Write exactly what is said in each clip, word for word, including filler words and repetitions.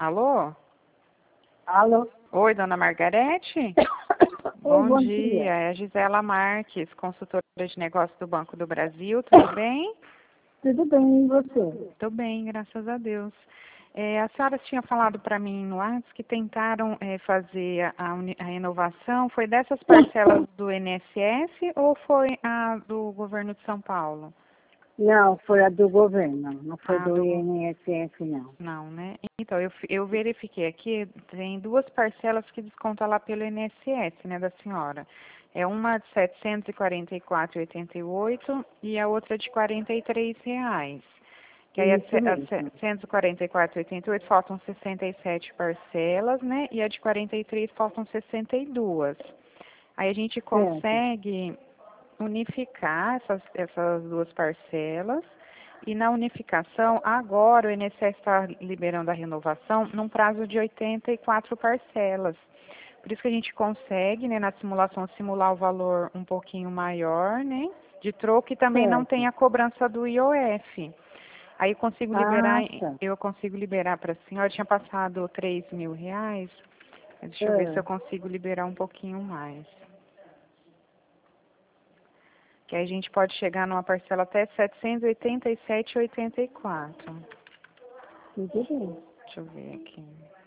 Alô? Alô? Oi, dona Margarete? Oi, Bom, bom dia, dia. é a Gisela Marques, consultora de negócios do Banco do Brasil, tudo bem? Tudo bem, e você? Tudo bem, graças a Deus. É, a senhora tinha falado para mim no WhatsApp que tentaram é, fazer a, uni- a renovação, foi dessas parcelas do I N S S ou foi a do governo de São Paulo? Não, foi a do governo, não foi Ah, do do, go- I N S S, não. não, né? Então, eu, fi- eu verifiquei aqui, tem duas parcelas que descontam lá pelo I N S S, né, da senhora. É uma de setecentos e quarenta e quatro reais e oitenta e oito centavos e a outra de quarenta e três reais. Que aí a, se- Isso a mesmo. setecentos e quarenta e quatro reais e oitenta e oito faltam sessenta e sete parcelas, né? E a de quarenta e três faltam sessenta e duas. Aí a gente Certo. consegue unificar essas, essas duas parcelas. E na unificação, agora o I N S S está liberando a renovação num prazo de oitenta e quatro parcelas. Por isso que a gente consegue, né, na simulação, simular o valor um pouquinho maior, né, de troco e também não tem Certo. a cobrança do I O F. Aí eu consigo liberar, Ah, tá. eu consigo liberar para a senhora, tinha passado três mil reais. Deixa eu ver se É. eu consigo liberar um pouquinho mais. Que aí a gente pode chegar numa parcela até setecentos e oitenta e sete reais e oitenta e quatro. Tudo bem. Deixa eu ver aqui.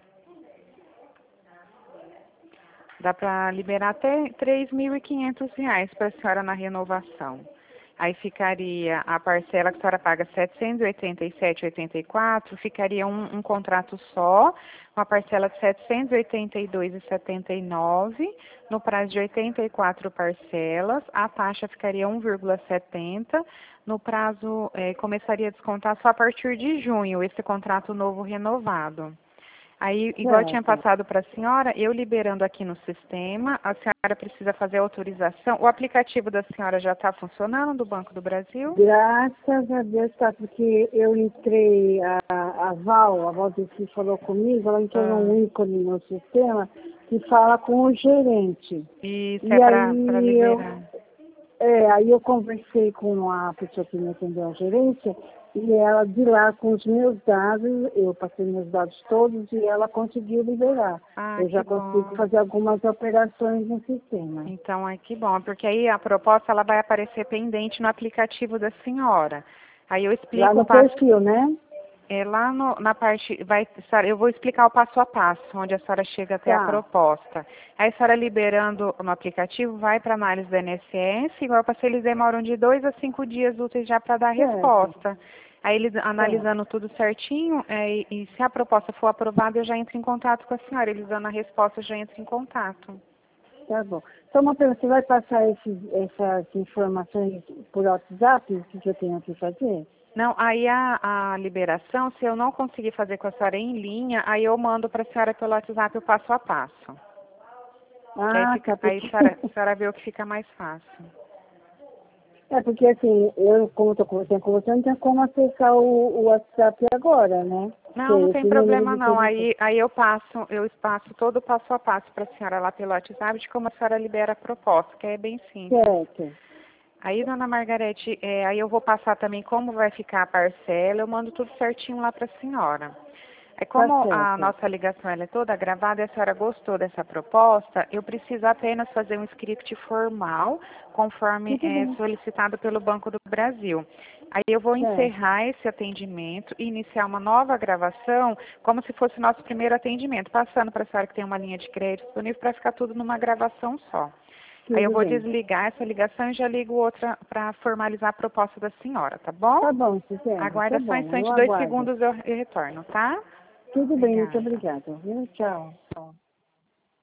Dá para liberar até três mil e quinhentos reais para a senhora na renovação. Aí ficaria a parcela que a senhora paga setecentos e oitenta e sete reais e oitenta e quatro, ficaria um, um contrato só, uma parcela de setecentos e oitenta e dois reais e setenta e nove, no prazo de oitenta e quatro parcelas, a taxa ficaria um vírgula setenta, no prazo eh, começaria a descontar só a partir de junho, esse contrato novo renovado. Aí, igual eu tinha Certo. passado para a senhora, eu liberando aqui no sistema, a senhora precisa fazer a autorização. O aplicativo da senhora já está funcionando, do Banco do Brasil? Graças a Deus, tá, porque eu entrei, a, a Val, a Val que falou comigo, ela entrou Ah, num ícone no sistema que fala com o gerente. isso é E para aí eu, liberar. É, aí eu conversei com a pessoa que me atendeu a gerência e ela de lá com os meus dados, eu passei meus dados todos e ela conseguiu liberar. Ah, Eu que já consigo bom. fazer algumas operações no sistema. Então, é que bom, porque aí a proposta ela vai aparecer pendente no aplicativo da senhora. Aí eu Lá explico o no passo. perfil, né? É lá no- na parte, vai, senhora, eu vou explicar o passo a passo, onde a senhora chega até a Tá, proposta. Aí a senhora liberando no aplicativo, vai para análise do I N S S, igual eu passei, eles demoram de dois a cinco dias úteis já para dar a certo, resposta. Aí eles certo. analisando tudo certinho, é, e, e se a proposta for aprovada, eu já entro em contato com a senhora. Eles dando a resposta, eu já entro em contato. Tá bom. Então, uma pergunta, você vai passar esses, essas informações por WhatsApp, o que eu tenho que fazer? Não, aí a, a liberação, se eu não conseguir fazer com a senhora em linha, aí eu mando para a senhora pelo WhatsApp o passo a passo. Que aí, Ah, fica, tá, aí a porque... senhora, a senhora vê o que fica mais fácil. É porque assim, eu, como estou conversando com você, não tenho como acessar o, o WhatsApp agora, né? Que Não, é não tem esse número problema de não. telefone. Aí, aí eu passo, eu passo todo o passo a passo para a senhora lá pelo WhatsApp de como a senhora libera a proposta, que é bem simples. Certo. Aí, dona Margarete, é, aí eu vou passar também como vai ficar a parcela, eu mando tudo certinho lá para a senhora. É Tá como a certo. nossa ligação ela é toda gravada e a senhora gostou dessa proposta, eu preciso apenas fazer um script formal, conforme Tudo é bem. solicitado pelo Banco do Brasil. Aí eu vou Certo. encerrar esse atendimento e iniciar uma nova gravação, como se fosse o nosso primeiro atendimento, passando para a senhora que tem uma linha de crédito disponível para ficar tudo numa gravação só. Aí eu Tudo vou bem. desligar essa ligação e já ligo outra para formalizar a proposta da senhora, tá bom? Tá bom, Cisele. Tá Aguarda só um bom. Eu instante, dois aguardo. segundos eu eu retorno, tá? Tudo bem, muito Obrigada. obrigada. Viu? Tchau. Tchau.